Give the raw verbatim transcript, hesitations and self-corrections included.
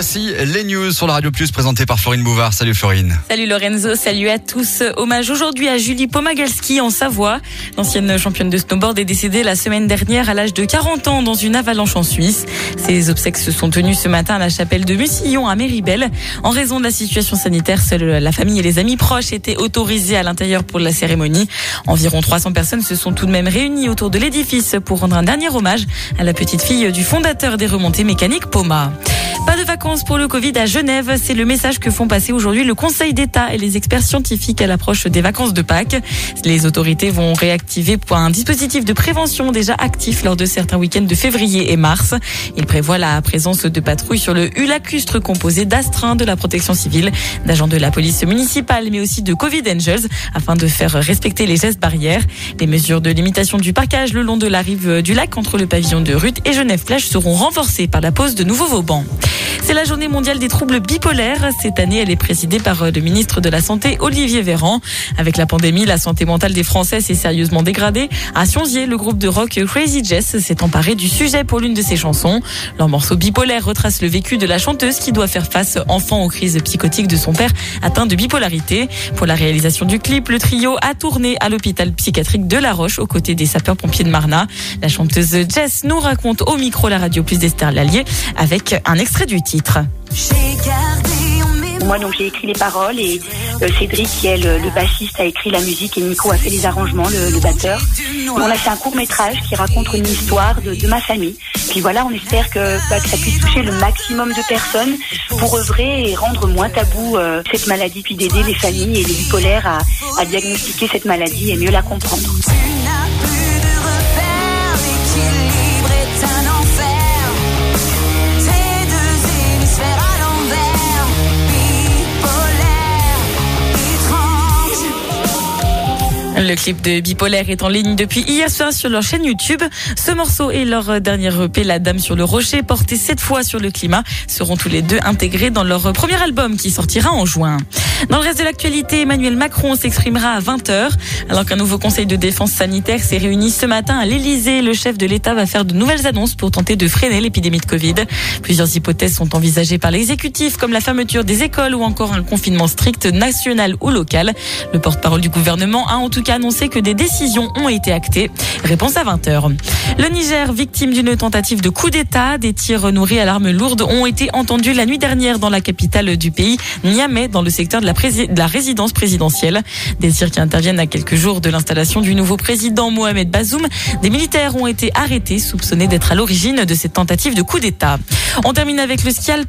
Voici les news sur la Radio Plus présentées par Florine Bouvard. Salut Florine. Salut Lorenzo, salut à tous. Hommage aujourd'hui à Julie Pomagalski en Savoie. L'ancienne championne de snowboard est décédée la semaine dernière à l'âge de quarante ans dans une avalanche en Suisse. Ses obsèques se sont tenues ce matin à la chapelle de Mussillon à Méribel. En raison de la situation sanitaire, seule la famille et les amis proches étaient autorisés à l'intérieur pour la cérémonie. Environ trois cents personnes se sont tout de même réunies autour de l'édifice pour rendre un dernier hommage à la petite fille du fondateur des remontées mécaniques Poma. Pas de vacances pour le Covid à Genève, c'est le message que font passer aujourd'hui le Conseil d'État et les experts scientifiques à l'approche des vacances de Pâques. Les autorités vont réactiver un dispositif de prévention déjà actif lors de certains week-ends de février et mars. Il prévoit la présence de patrouilles sur le U lacustre composé d'astreints de la protection civile, d'agents de la police municipale mais aussi de Covid Angels afin de faire respecter les gestes barrières. Les mesures de limitation du parquage le long de la rive du lac entre le pavillon de Ruth et Genève-Plage seront renforcées par la pose de nouveaux Vauban. C'est la journée mondiale des troubles bipolaires. Cette année, elle est présidée par le ministre de la Santé, Olivier Véran. Avec la pandémie, la santé mentale des Français s'est sérieusement dégradée. À Sionzier, le groupe de rock Crazy Jess s'est emparé du sujet pour l'une de ses chansons. Leur morceau Bipolaire retrace le vécu de la chanteuse qui doit faire face enfant aux crises psychotiques de son père atteint de bipolarité. Pour la réalisation du clip, le trio a tourné à l'hôpital psychiatrique de La Roche aux côtés des sapeurs-pompiers de Marna. La chanteuse Jess nous raconte au micro la Radio Plus d'Esther Lallier avec un extrait du titre. Moi, donc, j'ai écrit les paroles et euh, Cédric, qui est le, le bassiste, a écrit la musique et Nico a fait les arrangements, le, le batteur. On a fait un court-métrage qui raconte une histoire de, de ma famille. Puis voilà, on espère que, bah, que ça puisse toucher le maximum de personnes pour œuvrer et rendre moins tabou euh, cette maladie, puis d'aider les familles et les bipolaires à, à diagnostiquer cette maladie et mieux la comprendre. Le clip de Bipolaire est en ligne depuis hier soir sur leur chaîne YouTube. Ce morceau et leur dernier E P, La Dame sur le Rocher, porté cette fois sur le climat, seront tous les deux intégrés dans leur premier album qui sortira en juin. Dans le reste de l'actualité, Emmanuel Macron s'exprimera à vingt heures. Alors qu'un nouveau conseil de défense sanitaire s'est réuni ce matin à l'Elysée, le chef de l'État va faire de nouvelles annonces pour tenter de freiner l'épidémie de Covid. Plusieurs hypothèses sont envisagées par l'exécutif, comme la fermeture des écoles ou encore un confinement strict national ou local. Le porte-parole du gouvernement a en tout cas annoncé que des décisions ont été actées. Réponse à vingt heures. Le Niger, victime d'une tentative de coup d'État, des tirs nourris à l'arme lourde ont été entendus la nuit dernière dans la capitale du pays, Niamey, dans le secteur de la, prési- de la résidence présidentielle. Des tirs qui interviennent à quelques jours de l'installation du nouveau président Mohamed Bazoum. Des militaires ont été arrêtés, soupçonnés d'être à l'origine de cette tentative de coup d'État. On termine avec le ski alpin.